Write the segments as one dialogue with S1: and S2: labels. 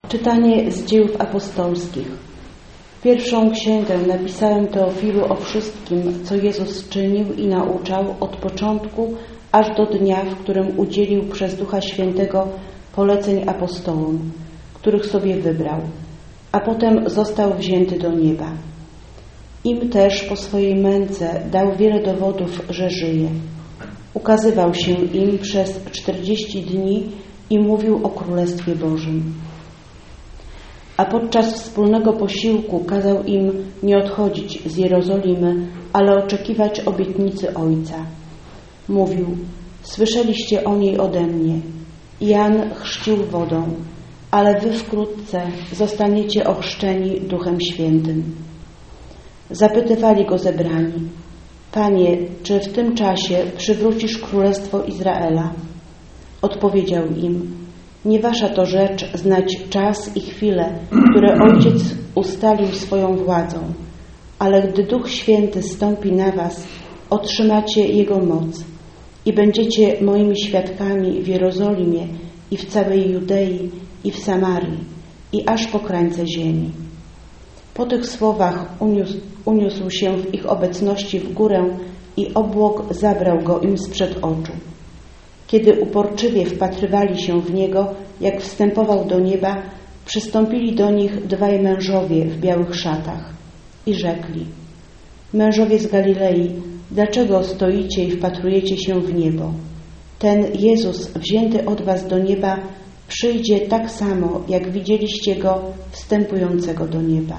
S1: Czytanie z Dziejów Apostolskich. Pierwszą księgę napisałem Teofilu o wszystkim, co Jezus czynił i nauczał od początku aż do dnia, w którym udzielił przez Ducha Świętego poleceń apostołom, których sobie wybrał, a potem został wzięty do nieba. Im też po swojej męce dał wiele dowodów, że żyje. Ukazywał się im przez 40 dni i mówił o Królestwie Bożym. A podczas wspólnego posiłku kazał im nie odchodzić z Jerozolimy, ale oczekiwać obietnicy Ojca. Mówił: słyszeliście o niej ode mnie. Jan chrzcił wodą, ale wy wkrótce zostaniecie ochrzczeni Duchem Świętym. Zapytywali go zebrani: Panie, czy w tym czasie przywrócisz Królestwo Izraela? Odpowiedział im: nie wasza to rzecz znać czas i chwilę, które Ojciec ustalił swoją władzą, ale gdy Duch Święty zstąpi na was, otrzymacie Jego moc i będziecie moimi świadkami w Jerozolimie i w całej Judei i w Samarii i aż po krańce ziemi. Po tych słowach uniósł się w ich obecności w górę i obłok zabrał go im sprzed oczu. Kiedy uporczywie wpatrywali się w Niego, jak wstępował do nieba, przystąpili do nich dwaj mężowie w białych szatach i rzekli: mężowie z Galilei, dlaczego stoicie i wpatrujecie się w niebo? Ten Jezus, wzięty od was do nieba, przyjdzie tak samo, jak widzieliście Go wstępującego do nieba.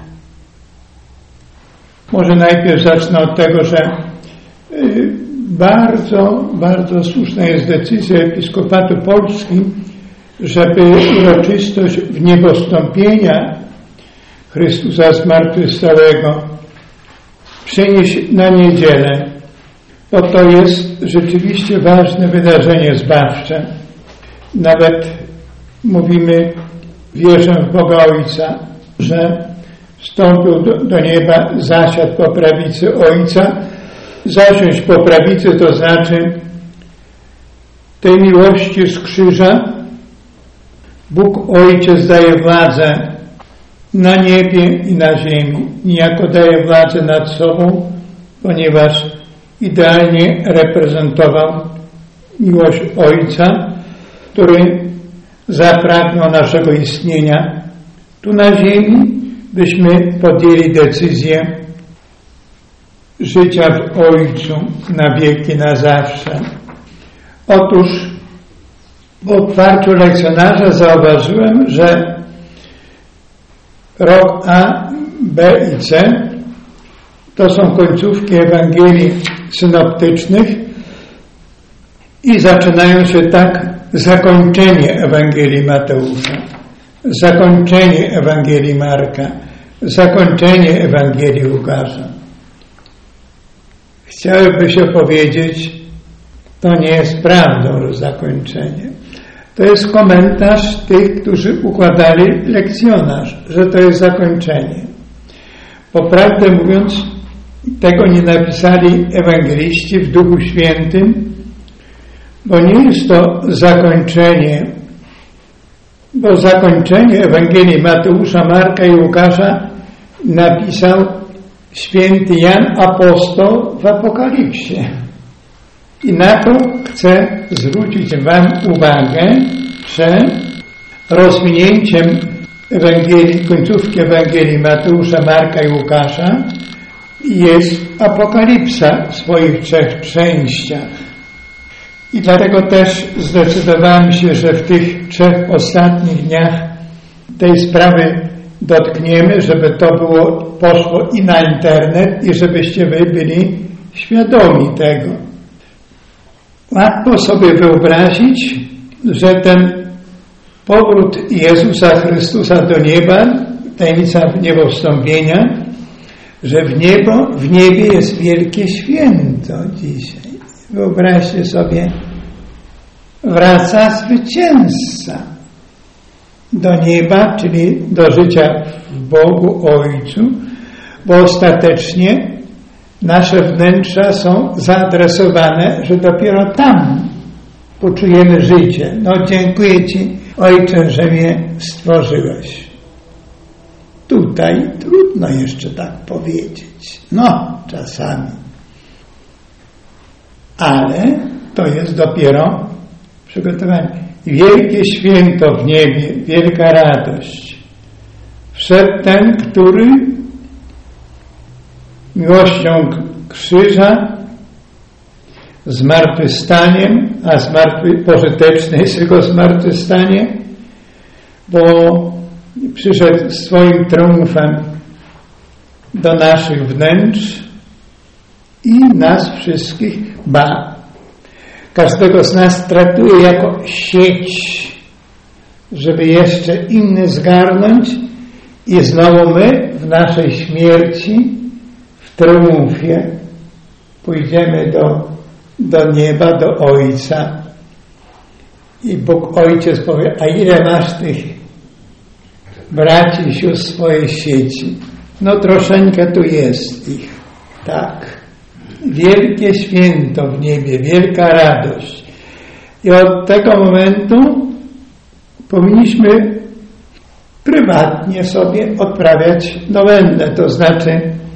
S2: Może najpierw zacznę od tego, że bardzo słuszna jest decyzja Episkopatu Polski, żeby uroczystość wniebostąpienia Chrystusa zmartwychwstałego przenieść na niedzielę, bo to jest rzeczywiście ważne wydarzenie zbawcze. Nawet mówimy, wierzę w Boga Ojca, że wstąpił do nieba, zasiadł po prawicy Ojca. Zasiąść po prawicy to znaczy tej miłości z krzyża Bóg Ojciec daje władzę na niebie i na ziemi. Niejako daje władzę nad sobą, ponieważ idealnie reprezentował miłość Ojca, który zapragnął naszego istnienia tu na ziemi, byśmy podjęli decyzję życia w Ojcu na wieki, na zawsze. Otóż w otwarciu lekcjonarza zauważyłem, że rok A, B i C to są końcówki Ewangelii synoptycznych i zaczynają się tak: zakończenie Ewangelii Mateusza, zakończenie Ewangelii Marka, zakończenie Ewangelii Łukasza. Chciałoby się powiedzieć, to nie jest prawdą zakończenie. To jest komentarz tych, którzy układali lekcjonarz, że to jest zakończenie. Bo prawdę mówiąc, tego nie napisali ewangeliści w Duchu Świętym, bo nie jest to zakończenie, bo zakończenie Ewangelii Mateusza, Marka i Łukasza napisał święty Jan Apostoł w Apokalipsie. I na to chcę zwrócić wam uwagę, że rozwinięciem Ewangelii, końcówki Ewangelii Mateusza, Marka i Łukasza jest Apokalipsa w swoich 3 częściach. I dlatego też zdecydowałem się, że w tych 3 ostatnich dniach tej sprawy dotkniemy, żeby to poszło i na internet i żebyście wy byli świadomi tego. Łatwo sobie wyobrazić, że ten powrót Jezusa Chrystusa do nieba, tajemnica niebowstąpienia, że w niebie jest wielkie święto dzisiaj. Wyobraźcie sobie, wraca zwycięzca do nieba, czyli do życia w Bogu Ojcu, bo ostatecznie nasze wnętrza są zaadresowane, że dopiero tam poczujemy życie. No dziękuję Ci, Ojcze, że mnie stworzyłeś. Tutaj trudno jeszcze tak powiedzieć. No, czasami. Ale to jest dopiero przygotowanie. Wielkie święto w niebie, wielka radość. Wszedł ten, który miłością krzyża, zmartwychwstaniem, a pożyteczne jest jego zmartwychwstanie, bo przyszedł swoim triumfem do naszych wnętrz i nas wszystkich, każdego z nas traktuje jako sieć, żeby jeszcze inny zgarnąć i znowu my w naszej śmierci, w triumfie pójdziemy do nieba, do Ojca i Bóg Ojciec powie, a ile masz tych braci i sióstr w swojej sieci? No troszeczkę tu jest ich, tak. Wielkie święto w niebie, wielka radość. I od tego momentu powinniśmy prywatnie sobie odprawiać nowennę, to znaczy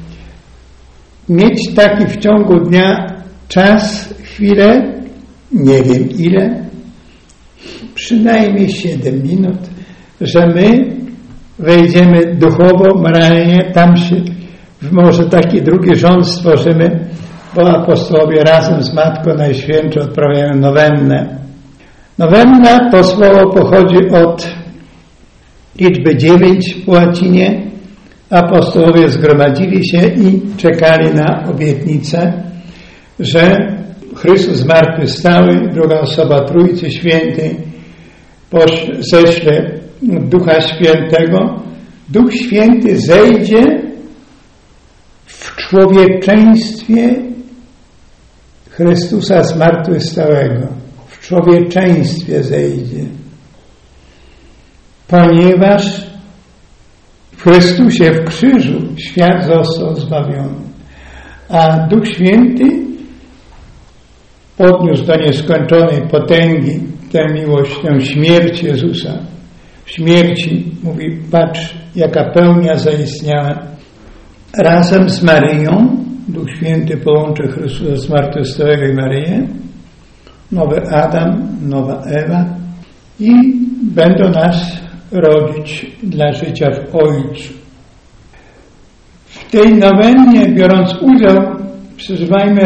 S2: mieć taki w ciągu dnia czas, chwilę, nie wiem ile, przynajmniej 7 minut, że my wejdziemy duchowo, moralnie, tam się może taki drugi rząd stworzymy, bo apostołowie razem z Matką Najświętszą odprawiają nowennę. Nowenna to słowo pochodzi od liczby 9 w łacinie. Apostołowie zgromadzili się i czekali na obietnicę, że Chrystus zmartwychwstały, druga osoba Trójcy Świętej, ześle Ducha Świętego. Duch Święty zejdzie w człowieczeństwie Chrystusa zmartwychwstałego. W człowieczeństwie zejdzie. Ponieważ w Chrystusie, w krzyżu świat został zbawiony. A Duch Święty podniósł do nieskończonej potęgi tę miłość, tę śmierć Jezusa. W śmierci mówi, patrz, jaka pełnia zaistniała. Razem z Maryją, Duch Święty połączy Chrystusa zmartwychwstałego i Maryję, nowy Adam, nowa Ewa i będą nas rodzić dla życia w Ojcu. W tej nowennie, biorąc udział, przeżywajmy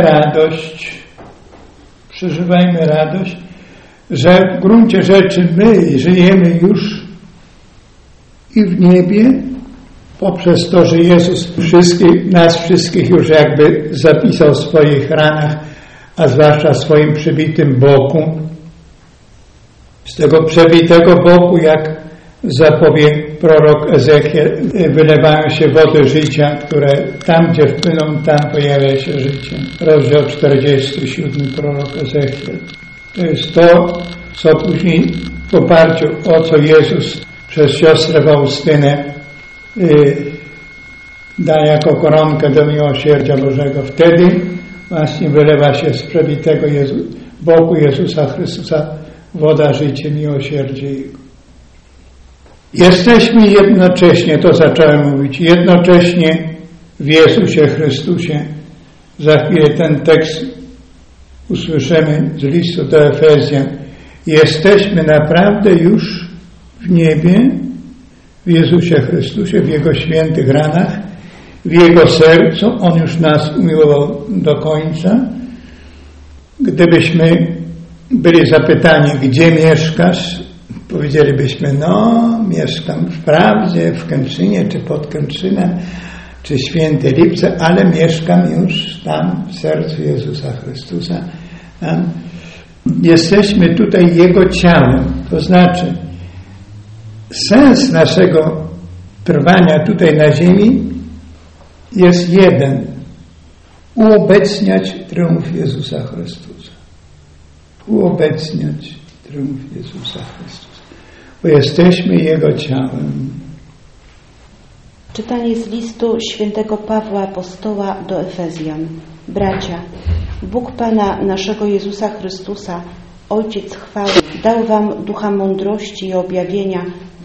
S2: radość, że w gruncie rzeczy my żyjemy już i w niebie, poprzez to, że Jezus nas wszystkich już jakby zapisał w swoich ranach, a zwłaszcza w swoim przebitym boku. Z tego przebitego boku, jak zapowie prorok Ezechiel, wylewają się wody życia, które tam, gdzie wpłyną, tam pojawia się życie. Rozdział 47, prorok Ezechiel. To jest to, co później w oparciu o co Jezus przez siostrę Faustynę da jako koronkę do miłosierdzia Bożego. Wtedy właśnie wylewa się z przebitego boku Jezusa Chrystusa woda, życie, miłosierdzie Jego. Jesteśmy jednocześnie, to zacząłem mówić, jednocześnie w Jezusie Chrystusie. Za chwilę ten tekst usłyszymy z listu do Efezjan. Jesteśmy naprawdę już w niebie, w Jezusie Chrystusie, w Jego świętych ranach, w Jego sercu. On już nas umiłował do końca. Gdybyśmy byli zapytani, gdzie mieszkasz, powiedzielibyśmy, mieszkam wprawdzie w Kętrzynie, czy pod Kętrzynem, czy Święte Lipce, ale mieszkam już tam, w sercu Jezusa Chrystusa. Tam. Jesteśmy tutaj Jego ciałem. To znaczy, sens naszego trwania tutaj na ziemi jest jeden. Uobecniać triumf Jezusa Chrystusa. Uobecniać triumf Jezusa Chrystusa. Bo jesteśmy Jego ciałem.
S1: Czytanie z listu świętego Pawła Apostoła do Efezjan. Bracia, Bóg Pana naszego Jezusa Chrystusa Ojciec chwały dał wam ducha mądrości i objawienia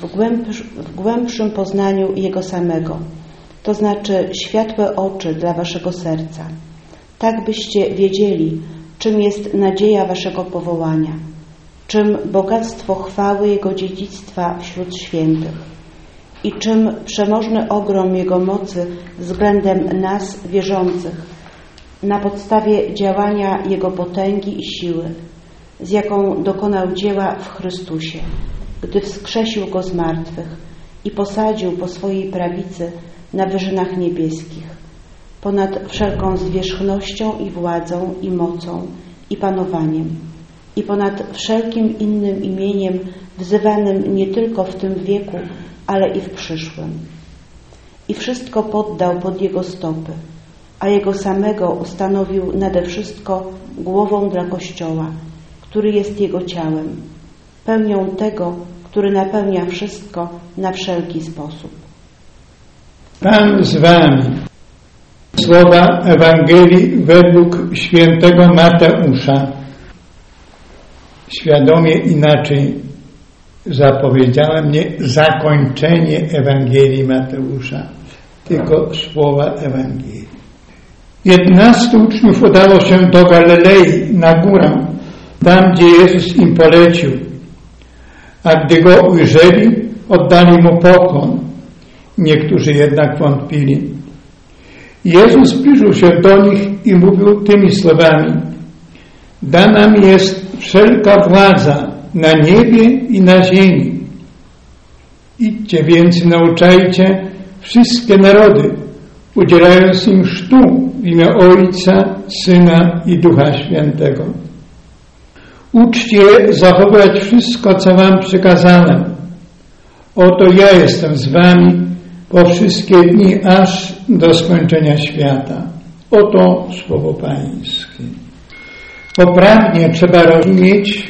S1: w głębszym poznaniu Jego samego, to znaczy światłe oczy dla waszego serca, tak byście wiedzieli, czym jest nadzieja waszego powołania, czym bogactwo chwały Jego dziedzictwa wśród świętych i czym przemożny ogrom Jego mocy względem nas wierzących na podstawie działania Jego potęgi i siły, z jaką dokonał dzieła w Chrystusie, gdy wskrzesił Go z martwych i posadził po swojej prawicy na wyżynach niebieskich, ponad wszelką zwierzchnością i władzą i mocą i panowaniem i ponad wszelkim innym imieniem wzywanym nie tylko w tym wieku, ale i w przyszłym. I wszystko poddał pod Jego stopy, a Jego samego ustanowił nade wszystko głową dla Kościoła, który jest Jego ciałem, pełnią tego, który napełnia wszystko na wszelki sposób.
S2: Pan z wami. Słowa Ewangelii według świętego Mateusza. Świadomie inaczej zapowiedziałem nie zakończenie Ewangelii Mateusza, tylko słowa Ewangelii. 11 uczniów udało się do Galilei na górę, tam gdzie Jezus im polecił, a gdy Go ujrzeli, oddali Mu pokłon. Niektórzy jednak wątpili. Jezus zbliżył się do nich i mówił tymi słowami: dana mi jest wszelka władza na niebie i na ziemi. Idźcie więc i nauczajcie wszystkie narody, udzielając im chrztu w imię Ojca, Syna i Ducha Świętego. Uczcie zachowywać wszystko, co wam przykazałem. Oto ja jestem z wami po wszystkie dni, aż do skończenia świata. Oto słowo Pańskie. Poprawnie trzeba rozumieć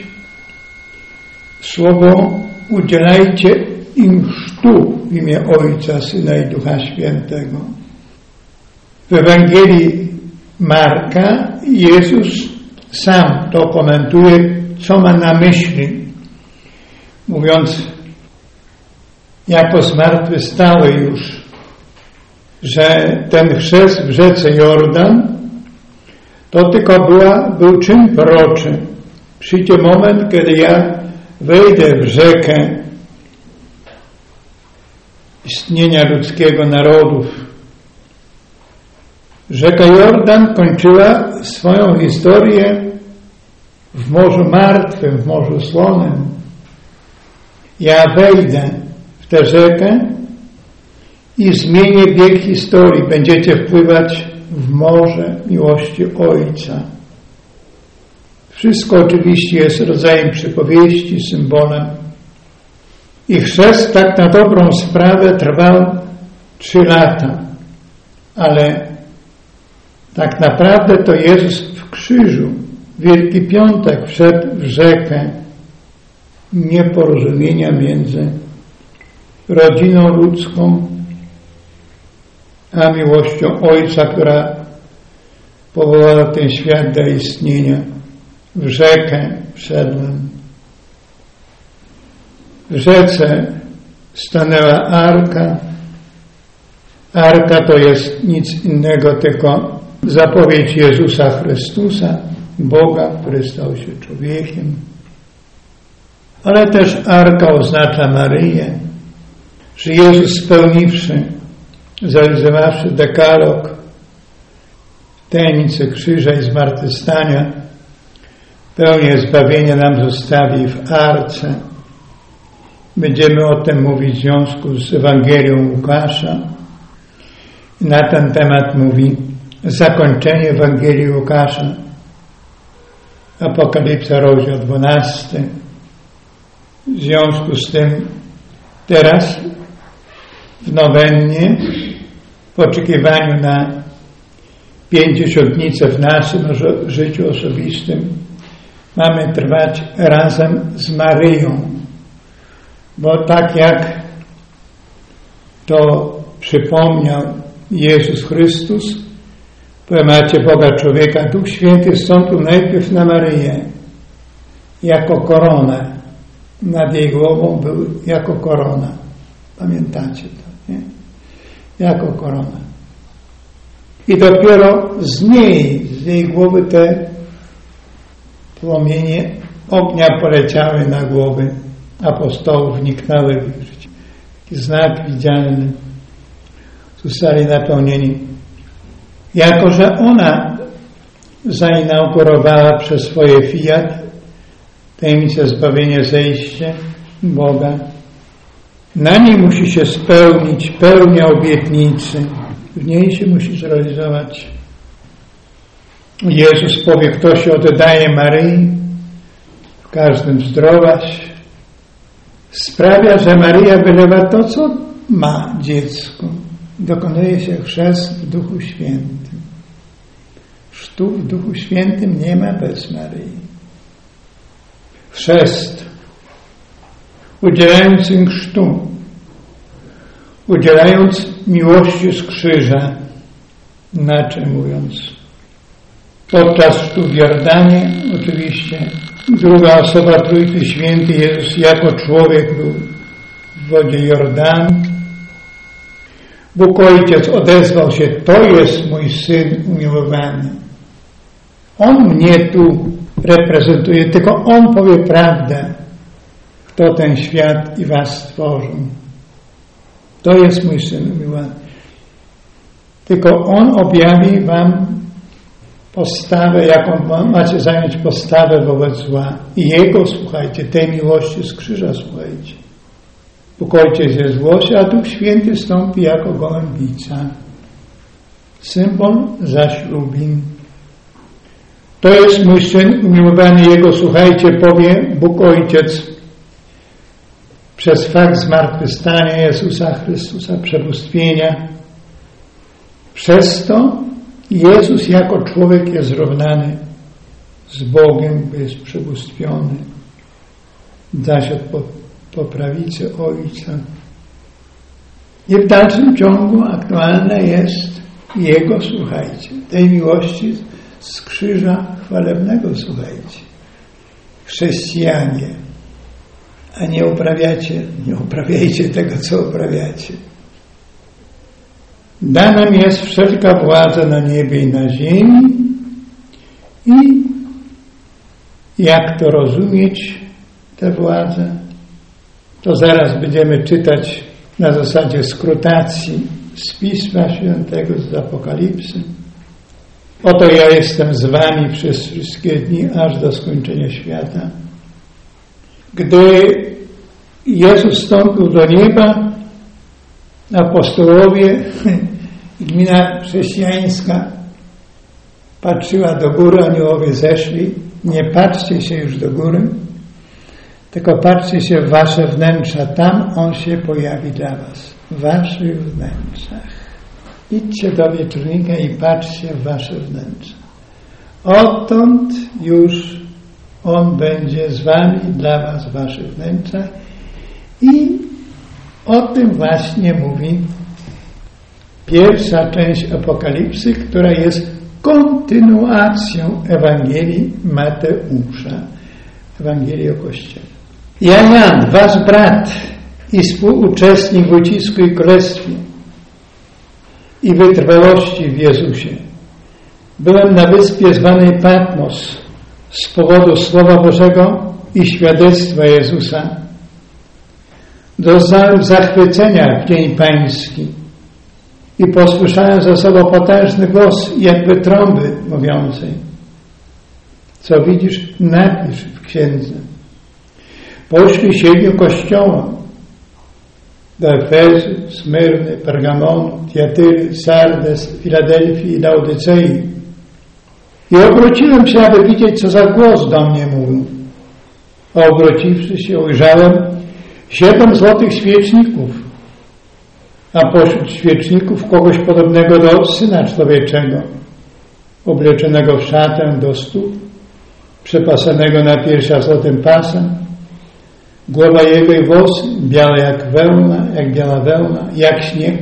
S2: słowo udzielajcie im chrztu w imię Ojca, Syna i Ducha Świętego. W Ewangelii Marka Jezus sam to komentuje, co ma na myśli, mówiąc jako zmartwychwstały już, że ten chrzest w rzece Jordan to tylko był czyn proroczy. Przyjdzie moment, kiedy ja wejdę w rzekę istnienia ludzkiego narodów. Rzeka Jordan kończyła swoją historię w Morzu Martwym, w Morzu Słonym. Ja wejdę w tę rzekę i zmienię bieg historii. Będziecie wpływać w morze miłości Ojca. Wszystko oczywiście jest rodzajem przypowieści, symbolem. I chrzest tak na dobrą sprawę trwał 3 lata. Ale tak naprawdę to Jezus w krzyżu, Wielki Piątek, wszedł w rzekę nieporozumienia między rodziną ludzką a miłością Ojca, która powołała ten świat do istnienia. W rzekę wszedłem. W rzece stanęła arka. Arka to jest nic innego, tylko zapowiedź Jezusa Chrystusa, Boga, który stał się człowiekiem. Ale też arka oznacza Maryję, że Jezus spełniwszy, zrealizowawszy dekalog, tajemnicę krzyża i zmartwychwstania, pełnię zbawienia nam zostawi w arce. Będziemy o tym mówić w związku z Ewangelią Łukasza. I na ten temat mówi zakończenie Ewangelii Łukasza. Apokalipsa, rozdział 12. W związku z tym teraz w nowennie, w oczekiwaniu na pięćdziesiątnicę w naszym życiu osobistym, mamy trwać razem z Maryją. Bo tak jak to przypomniał Jezus Chrystus, w poemacie Boga człowieka, Duch Święty zstąpił najpierw na Maryję. jako koronę. Nad jej głową był jako korona. Pamiętacie to, nie? Jako korona. I dopiero z jej głowy te płomienie ognia poleciały na głowy apostołów, wniknęły w ich życie. Taki znak widzialny. Zostali napełnieni. Jako że ona zainaugurowała przez swoje fiat tajemnicę zbawienia, zejście Boga, na niej musi się spełnić pełnia obietnicy. W niej się musi zrealizować. Jezus powie, kto się oddaje Maryi, w każdym zdrowaś, sprawia, że Maryja wylewa to, co ma dziecko. Dokonuje się chrzest w Duchu Świętym. Chrztu w Duchu Świętym nie ma bez Maryi. Chrzest, udzielając im chrztu, udzielając miłości z krzyża, inaczej mówiąc. Podczas chrztu w Jordanie, oczywiście, druga osoba Trójcy Świętej, Jezus jako człowiek był w wodzie Jordanu. Bóg Ojciec odezwał się, to jest mój Syn umiłowany. On mnie tu reprezentuje, tylko On powie prawdę, kto ten świat i was stworzył. To jest mój Syn umiłowany. Tylko On objawi wam postawę, jaką macie zająć postawę wobec zła. I Jego słuchajcie, tej miłości z krzyża słuchajcie. Bóg Ojciec jest w głosie, a Duch Święty stąpi jako gołębica. Symbol zaślubin. To jest mój Syn umiłowany, Jego słuchajcie, powie Bóg Ojciec przez fakt zmartwychwstania Jezusa Chrystusa, przebóstwienia. Przez to Jezus jako człowiek jest zrównany z Bogiem, bo jest przebóstwiony. Zasiadł po prawicy Ojca. I w dalszym ciągu aktualne jest Jego, słuchajcie, tej miłości z krzyża chwalebnego, słuchajcie. Chrześcijanie, a nie uprawiajcie tego, co uprawiacie. Dana mi jest wszelka władza na niebie i na ziemi. I jak to rozumieć, tę władzę? To zaraz będziemy czytać na zasadzie skrutacji z Pisma Świętego, z Apokalipsy. Oto ja jestem z wami przez wszystkie dni, aż do skończenia świata. Gdy Jezus wstąpił do nieba, apostołowie i gmina chrześcijańska patrzyła do góry, aniołowie zeszli. Nie patrzcie się już do góry, tylko patrzcie się w wasze wnętrza. Tam On się pojawi dla was. W waszych wnętrzach. Idźcie do wieczornika i patrzcie w wasze wnętrza. Odtąd już On będzie z wami, dla was w waszych wnętrzach. I o tym właśnie mówi pierwsza część Apokalipsy, która jest kontynuacją Ewangelii Mateusza, Ewangelii o Kościele. Ja, Jan, wasz brat i współuczestnik w ucisku i królestwie i wytrwałości w Jezusie. Byłem na wyspie zwanej Patmos z powodu Słowa Bożego i świadectwa Jezusa. Doznałem zachwycenia w dzień pański i posłyszałem za sobą potężny głos, jakby trąby mówiącej. Co widzisz, napisz w księdze. Poślij 7 kościołom do Efezu, Smyrny, Pergamonu, Tiatyry, Sardes, Filadelfii i Laodycei. I obróciłem się, aby widzieć, co za głos do mnie mówił. A obróciwszy się, ujrzałem 7 złotych świeczników, a pośród świeczników kogoś podobnego do Syna Człowieczego, obleczonego w szatę do stóp, przepasanego na piersiach złotym pasem, głowa Jego i włosy białe jak biała wełna, jak śnieg,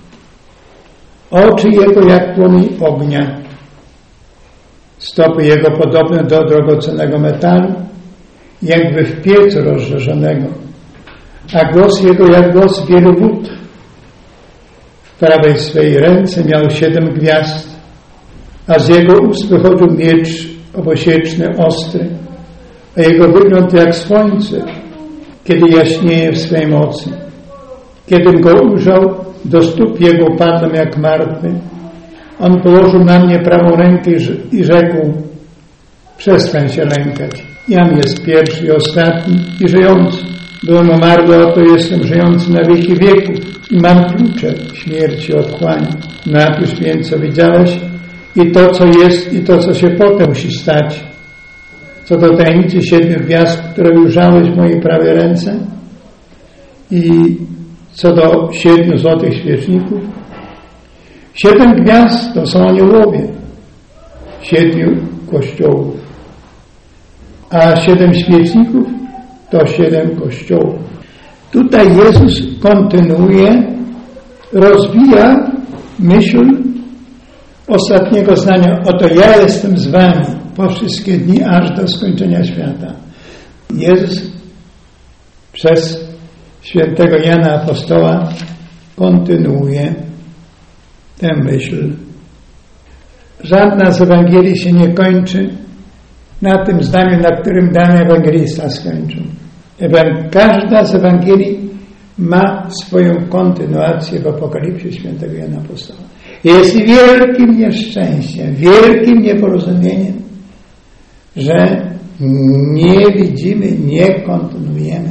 S2: oczy Jego jak płomień ognia, stopy Jego podobne do drogocennego metalu jakby w piecu rozżarzonego, a głos jego jak głos wielu wód. W prawej swej ręce miał 7 gwiazd, a z jego ust wychodził miecz obosieczny, ostry, a jego wygląd jak słońce, kiedy jaśnieje w swej mocy. Kiedym go ujrzał, do stóp jego padłem jak martwy. On położył na mnie prawą rękę i rzekł: przestań się lękać. Jam jest pierwszy i ostatni i żyjący. Byłem umarły, oto jestem żyjący na wieki wieków i mam klucze śmierci i otchłani. Napisz więc, co widziałeś i to, co jest i to, co się potem musi stać. Co do tajemnicy 7 gwiazd, które ujrzałeś w mojej prawej ręce i co do 7 złotych świeczników. 7 gwiazd to są aniołowie 7 kościołów, a 7 świeczników to 7 kościołów. Tutaj Jezus kontynuuje, rozwija myśl ostatniego zdania: oto ja jestem z wami po wszystkie dni, aż do skończenia świata. Jezus przez świętego Jana Apostoła kontynuuje tę myśl. Żadna z Ewangelii się nie kończy na tym zdaniu, na którym dany ewangelista skończył. Każda z Ewangelii ma swoją kontynuację w Apokalipsie świętego Jana Apostoła. Jest wielkim nieszczęściem, wielkim nieporozumieniem, że nie widzimy, nie kontynuujemy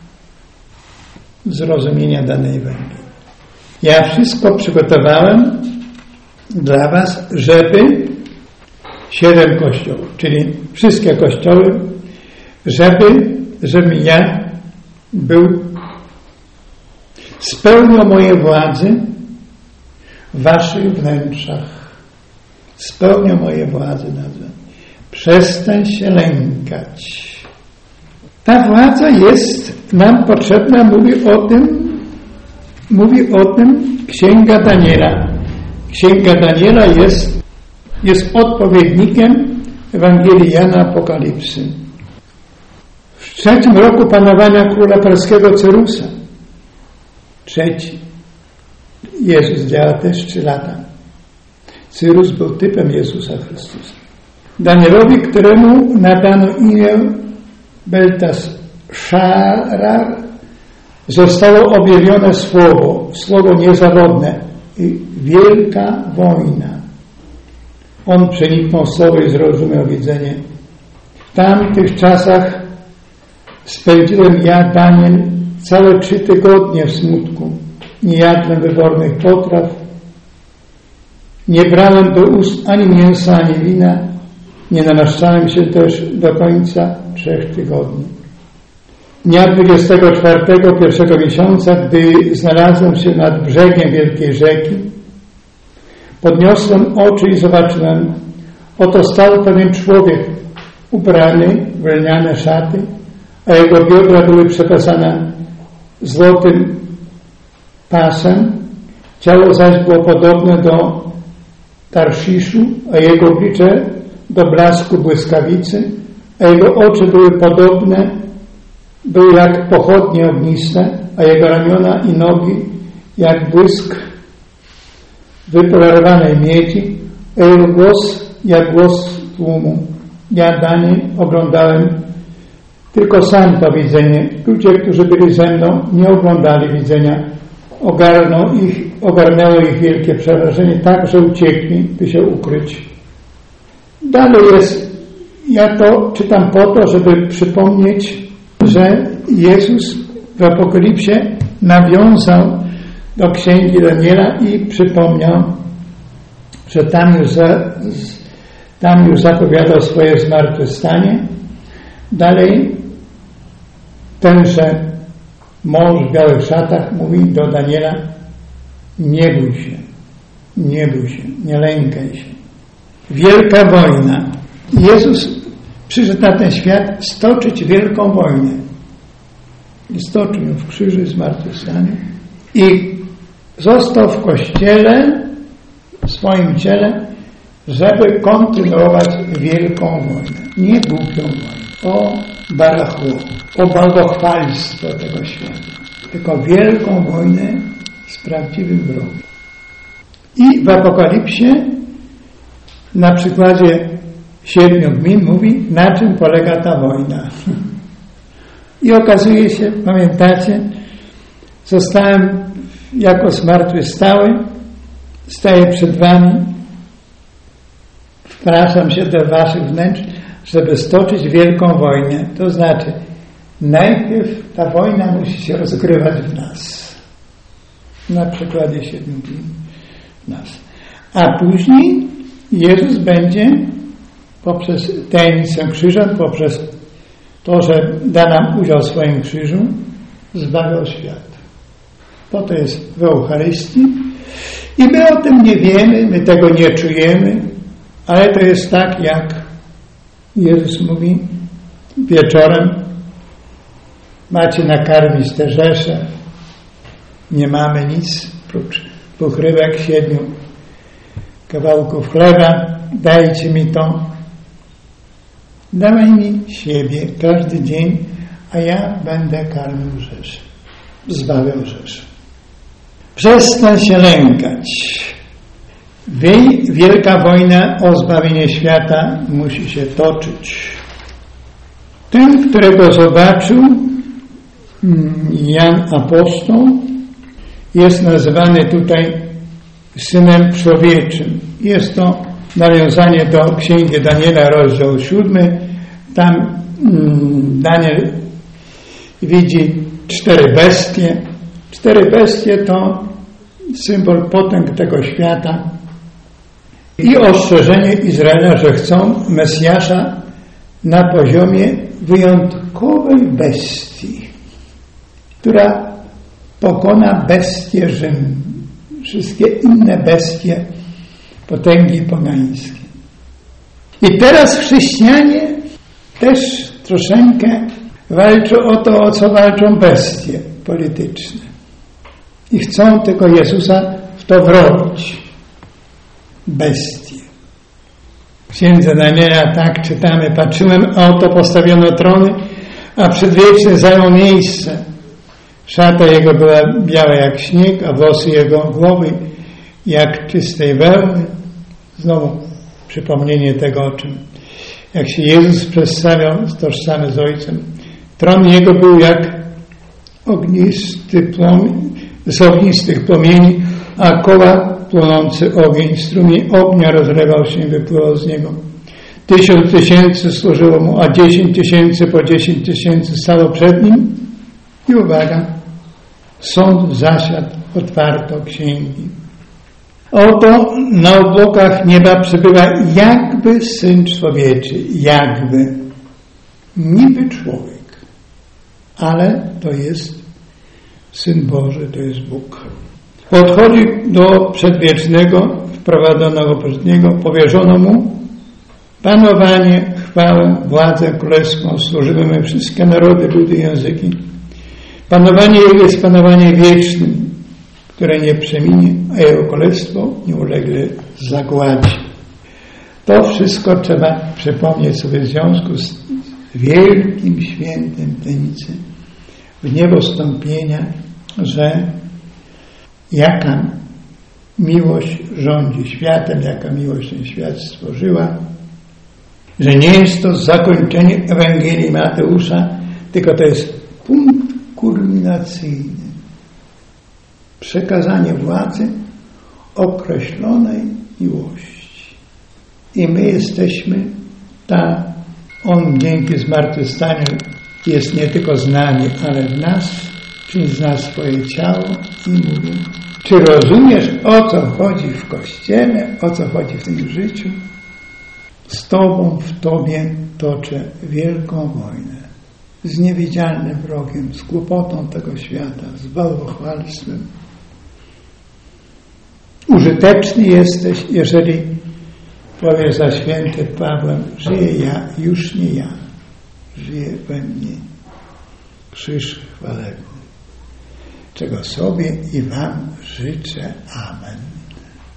S2: zrozumienia danej Ewangelii. Ja wszystko przygotowałem dla was, żeby 7 kościołów, czyli wszystkie kościoły, żebym ja spełniał moje władzy w waszych wnętrzach. Spełniał moje władzy nad wami. Przestań się lękać. Ta władza jest nam potrzebna, mówi o tym Księga Daniela. Księga Daniela jest odpowiednikiem Ewangelii Jana, Apokalipsy. W 3. roku panowania króla perskiego Cyrusa, 3. Jezus działa też 3 lata. Cyrus był typem Jezusa Chrystusa. Danielowi, któremu nadano imię Belteszazzar, zostało objawione słowo niezawodne i wielka wojna. On przeniknął słowo i zrozumiał widzenie. W tamtych czasach spędziłem ja, Daniel, całe 3 tygodnie w smutku. Nie jadłem wybornych potraw, nie brałem do ust ani mięsa, ani wina, nie namaszczałem się też do końca 3 tygodni. Dnia 24 pierwszego miesiąca, gdy znalazłem się nad brzegiem wielkiej rzeki, podniosłem oczy i zobaczyłem, oto stał pewien człowiek ubrany w lniane szaty, a jego biodra były przepasane złotym pasem. Ciało zaś było podobne do Tarsziszu, a jego oblicze do blasku błyskawicy, a jego oczy były jak pochodnie ogniste, a jego ramiona i nogi jak błysk wypolerowanej miedzi, a jego głos jak głos tłumu. Ja, Daniel, oglądałem tylko sam to widzenie. Ludzie, którzy byli ze mną, nie oglądali widzenia. Ogarnęło ich wielkie przerażenie, tak, że uciekli, by się ukryć. Dalej jest, ja to czytam po to, żeby przypomnieć, że Jezus w Apokalipsie nawiązał do Księgi Daniela i przypomniał, że tam już zapowiadał swoje zmartwychwstanie. Dalej tenże mąż w białych szatach mówi do Daniela: nie bój się, nie lękaj się. Wielka wojna. Jezus przyszedł na ten świat stoczyć wielką wojnę. I stoczył ją w krzyżu i zmartwychwstaniu. I został w Kościele, w swoim ciele, żeby kontynuować wielką wojnę. Nie głupią wojnę. barachło, o bałwochwalstwo tego świata, tylko wielką wojnę z prawdziwym wrogiem. I w Apokalipsie na przykładzie 7 gmin mówi, na czym polega ta wojna. I okazuje się, pamiętacie, zostałem jako zmartwychwstały, staję przed wami, wpraszam się do waszych wnętrz, żeby stoczyć wielką wojnę. To znaczy, najpierw ta wojna musi się rozgrywać w nas. Na przykładzie 7 gmin w nas. A później Jezus będzie poprzez tajemnicę krzyża, poprzez to, że da nam udział w swoim krzyżu, zbawiał świat. Po to jest w Eucharystii. I my o tym nie wiemy, my tego nie czujemy, ale to jest tak, jak Jezus mówi wieczorem, macie nakarmić te rzesze, nie mamy nic, prócz pochrywek 7 kawałków chleba, dajcie mi to. Dawaj mi siebie każdy dzień, a ja będę karmił rzeszę, zbawiał rzeszę. Przestań się lękać. Wielka wojna o zbawienie świata musi się toczyć. Ten, którego zobaczył Jan Apostoł, jest nazywany tutaj Synem Człowieczym. Jest to nawiązanie do Księgi Daniela, rozdział 7. Tam Daniel widzi 4 bestie. 4 bestie to symbol potęg tego świata i ostrzeżenie Izraela, że chcą Mesjasza na poziomie wyjątkowej bestii, która pokona bestię Rzymu, wszystkie inne bestie, potęgi pogańskie. I teraz chrześcijanie też troszeczkę walczą o to, o co walczą bestie polityczne. I chcą tylko Jezusa w to wrobić. Bestie. W Księdze Daniela tak czytamy, patrzyłem, a oto postawiono trony, a przedwieczny zajął miejsce. Szata jego była biała jak śnieg, a włosy jego głowy jak czystej wełny. Znowu przypomnienie tego, o czym jak się Jezus przedstawiał tożsamy z Ojcem. Tron jego był jak z ognistych płomieni, a koła płonący ogień. Strumień ognia rozlewał się i wypływał z niego. 1000 tysięcy służyło mu, a 10 tysięcy po 10 tysięcy stało przed nim. I uwaga, sąd zasiadł, otwarto księgi. Oto na obłokach nieba przybywa jakby Syn Człowieczy, jakby, niby człowiek, ale to jest Syn Boży, to jest Bóg. Podchodzi do Przedwiecznego, wprowadzonego przed Niego, powierzono Mu panowanie, chwałę, władzę królewską, służymy my wszystkie narody, ludy, języki. Panowanie Jego jest panowanie wiecznym, które nie przeminie, a Jego królestwo nieulegle zagładzi. To wszystko trzeba przypomnieć sobie w związku z wielkim świętem tajemnicy w niebo wstąpienia, że jaka miłość rządzi światem, jaka miłość ten świat stworzyła, że nie jest to zakończenie Ewangelii Mateusza, tylko to jest punkt kulminacyjny. Przekazanie władzy określonej miłości. I my jesteśmy On dzięki zmartwychwstaniu jest nie tylko z nami, ale w nas, czyli zna swoje ciało i mówi, czy rozumiesz, o co chodzi w Kościele, o co chodzi w tym życiu? Z Tobą, w Tobie toczę wielką wojnę. Z niewidzialnym wrogiem, z głupotą tego świata, z bałwochwalstwem. Użyteczny jesteś, jeżeli powiesz za świętym Pawłem, żyję ja, już nie ja. Żyje we mnie krzyż chwalebny, czego sobie i wam życzę. Amen.